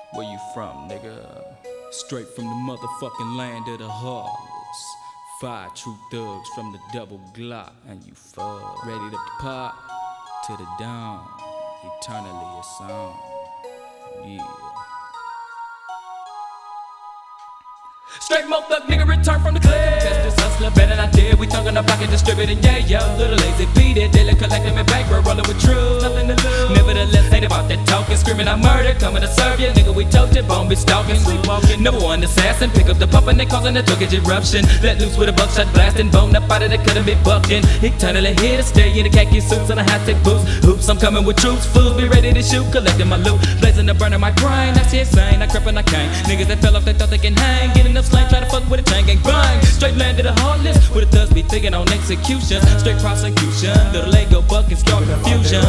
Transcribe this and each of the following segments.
Where you from, nigga? Straight from the motherfucking land of the heartless. 5 true thugs from the double Glock, and you fuck. Ready to pop to the dawn. Eternally it's on. Yeah. Straight mo thug nigga return from the club. Test this hustler better than I did. We thuggin' the block and distributing, yeah, yo. Little lazy beat it, daily collecting me bankroll, rollin' with truth. Nothing to lose. Nevertheless, ain't about that talking, screaming out murder, coming to serve you, nigga. We told you, bone be stalking, sleep walking. Number one assassin, pick up the pump and they causing a drug eruption. Let loose with a buckshot blasting, bone up out of the couldn't be bucking. Eternally here to stay in the khaki suits and a high-tech boots. Hoops, I'm coming with troops, fools be ready to shoot, collecting my loot, blazing the burner my grind. That shit insane, I crept and I came. Niggas that fell off, they thought they can hang, getting up slang, try to fuck with a chain gang bang. Straight land to the heartless, where the thugs be thinking on execution. Straight prosecution, little Lego buck and start confusion.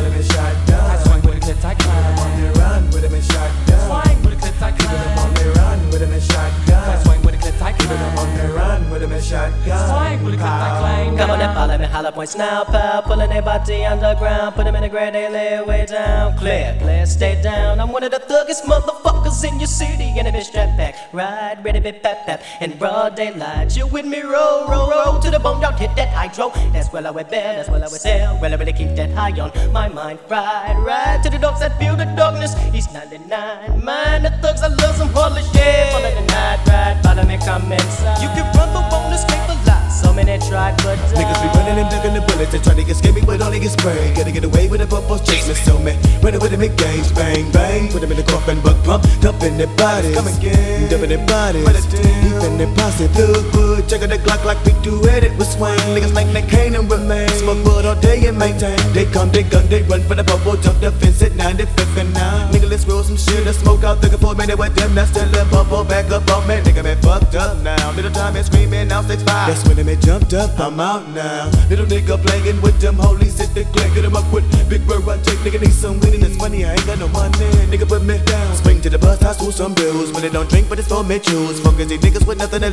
I swing with a clip tight climb. On the run with him and shotgun. Swing with a clip tight climb. On the run with him and shotgun. I swing with a clip tight climb. On the run with him and shotgun. Swing with a clip tight climb. Come on and follow me, holla points now, pal. Pulling their body underground, put them in the grade, they lay way down. Clear, stay down. I'm one of the thuggest motherfuckers in your city. And a bitch strap back, ride, ready, be pap pap. In broad daylight, you with me, roll to the bone, don't hit that hydro. That's where I would bear, that's where I would sail. Well, I really keep that high on my mind. Ride to the dogs that feel the darkness. East 99, mind the thugs, I love some holy shit. Follow the night ride, follow me, come inside. You can run the won't escape a lot. So many tried, but niggas be running and ducking the bullets. They try to escape me, but only get sprayed. Gotta get away with the bubbles, chase me, so man. Running with them, engage, bang, bang. Put them in the coffin, buck pump, dumping their bodies. Come again, dumping their bodies. Even their posse, thug wood. Check out the Glock like we do it with swing. Niggas like they can't remain. Smoke bud all day and maintain. They come, they gun, they run for the bubble, jump the fence at 95th and 9. Nigga, let's roll some shit, let's smoke out, looking for a minute with them. That's still a bubble, back up on me. Nigga, man, fucked up now. Little time and screaming, now 6'5". That's when they man jumped up, I'm out now. Little nigga playing with them holies at the clan. Get him up with big bird, I take. Nigga need some weed and it's funny, I ain't got no money. Nigga put me down. Swing to the bus, I school some bills. But they don't drink, but it's for me choose. Fuckin' these niggas with nothing to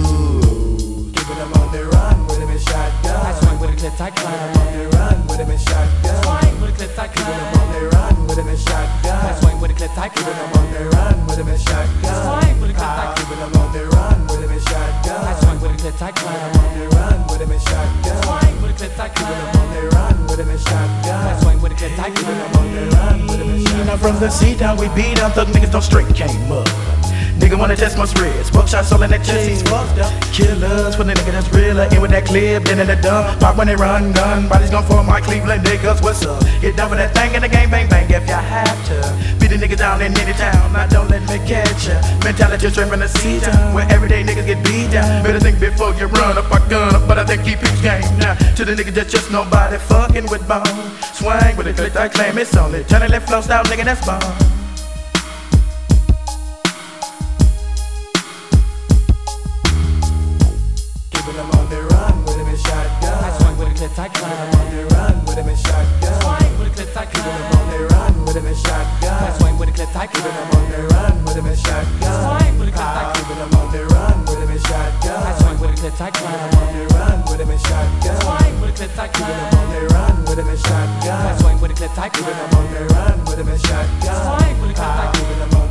lose. Keeping them on the run with him and shotgun. I swing with a clip tight climb. On the run with him and shotgun. Swing with a clip tight Keeping them climb. on the run with him and shotgun. I swing with a clip tight Keeping them climb. on the run with him and shotgun. Swing with a clip tight climb. Keeping them on the run with him and shotgun. I swing with a clip tight climb. On the run with him and shotgun. Swing with a clip tight Keeping them climb. on the run with him and shotgun. I swing with a clip tight Keeping them climb. on the run with him and shotgun. Now from the seat down, we beat down thug niggas, don't straight came up. Nigga wanna test my spreads, buckshot all in that chest, he's fucked up. Killers for the nigga that's realer, in with that clip, then in the dump. Pop when they run, gun, bodies gon' for my Cleveland niggas, what's up? Get down for that thing in the game, bang bang, if y'all have to. Beat a nigga down in any town, now don't let me catch ya. Mentality straight from the seat down, where everyday niggas get beat down. Better think before you run up a gun up, but I think keep his game now. To the nigga that's just nobody fucking with bone. Swing with a click, I claim it's on it. Turn it left flow style, nigga, that's bone. Keeping them on the run with him and shotgun. I swing with a clip tight climb. On the run with him and shotgun. Swing with a clip tight Keeping them climb. on the run with him and shotgun. I swing with a clip tight Keeping them climb. on the run with him and shotgun. Swing with a clip tight Keeping them on the run with him and shotgun. I swing with a clip tight On climb. the run with him and shotgun. Swing with a clip tight Keeping them climb. on the run with him and shotgun. I swing with a clip tight Keeping them climb. on the run with him and shotgun. Swing with a clip tight Keeping them on